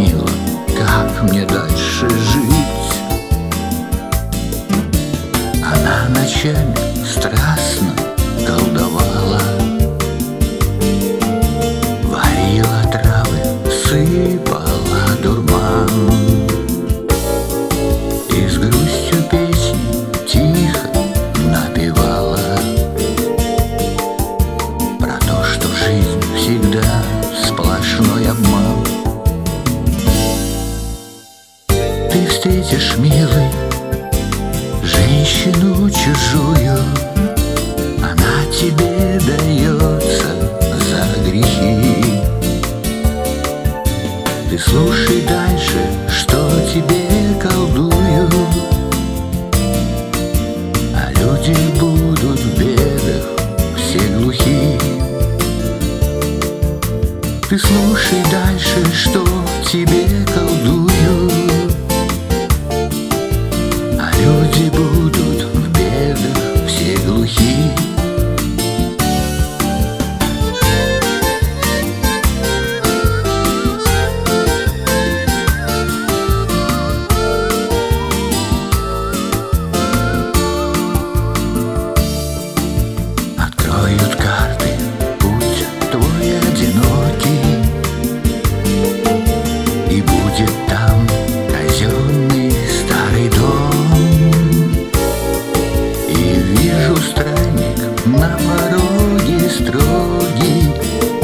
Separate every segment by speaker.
Speaker 1: объяснила, как мне дальше жить. Она ночами страстно колдовала, варила травы, сыпала дурман, и с грустью песни тихо напевала про то, что жизнь всегда сплошной обман. Ты встретишь, милый, женщину чужую, она тебе дается за грехи. Ты слушай дальше, что тебе колдуют, а люди будут в бедах все глухи. Ты слушай дальше, что тебе колдуют, а люди будут в бедах все глухи. Откроют карты, путь твой одинокий, и будет там казенный старый дом. И вижу странник на пороге строгий,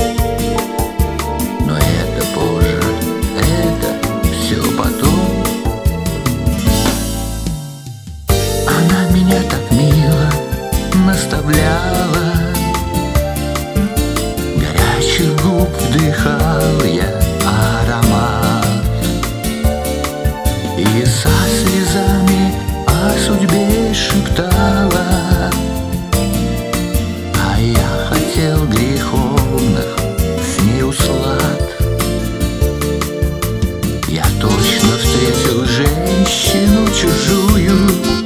Speaker 1: но это позже, это все потом. Она меня так мило наставляла, горячих губ вдыхал я аромат, и со слезами о судьбе шептала, а я хотел греховных с ней услад. Я точно встретил женщину чужую,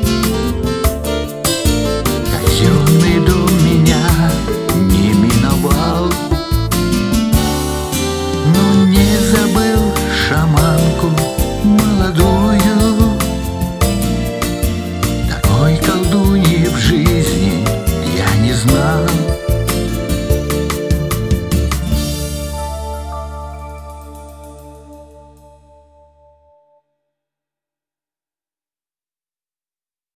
Speaker 1: казенный дом меня не миновал, но не забыл шаманку